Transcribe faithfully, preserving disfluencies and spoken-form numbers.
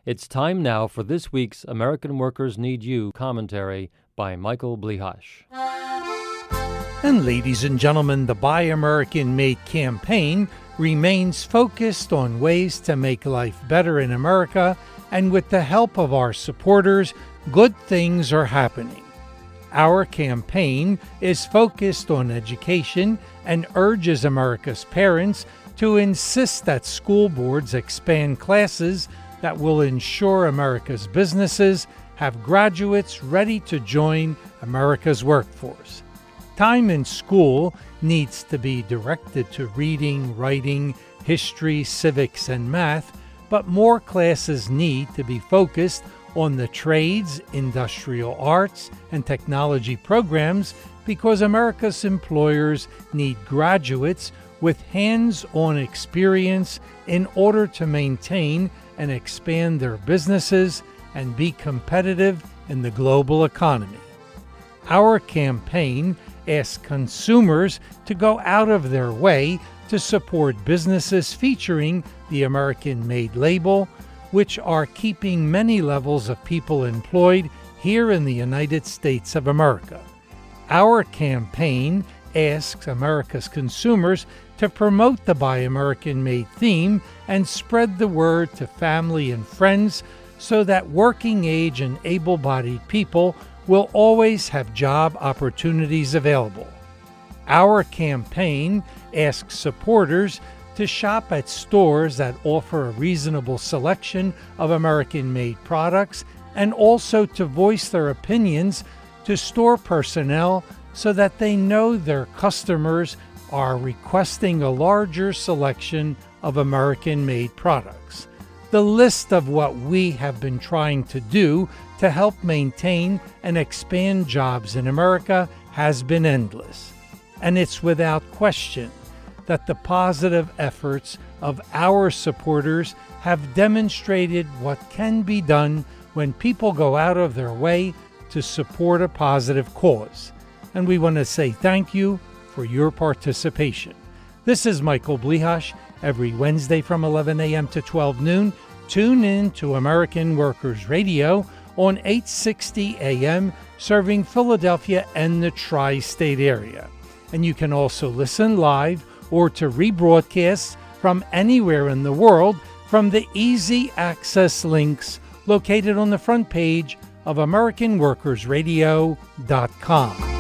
It's time now for this week's American Workers Need You commentary by Michael Blihash. And ladies and gentlemen, the Buy American Made campaign remains focused on ways to make life better in America, and with the help of our supporters, good things are happening. Our campaign is focused on education and urges America's parents to insist that school boards expand classes that will ensure America's businesses have graduates ready to join America's workforce. Time in school needs to be directed to reading, writing, history, civics, and math, but more classes need to be focused on the trades, industrial arts, and technology programs because America's employers need graduates with hands-on experience in order to maintain and expand their businesses and be competitive in the global economy. Our campaign asks consumers to go out of their way to support businesses featuring the American-made label, which are keeping many levels of people employed here in the United States of America. Our campaign asks America's consumers to promote the Buy American Made theme and spread the word to family and friends so that working-age and able-bodied people will always have job opportunities available. Our campaign asks supporters to shop at stores that offer a reasonable selection of American-made products and also to voice their opinions to store personnel so that they know their customers are requesting a larger selection of American-made products. The list of what we have been trying to do to help maintain and expand jobs in America has been endless. And it's without question that the positive efforts of our supporters have demonstrated what can be done when people go out of their way to support a positive cause. And we want to say thank you for your participation. This is Michael Blihash. Every Wednesday from eleven a.m. to twelve noon, tune in to American Workers Radio on eight sixty a.m., serving Philadelphia and the tri-state area. And you can also listen live or to rebroadcasts from anywhere in the world from the easy access links located on the front page of American Workers Radio dot com.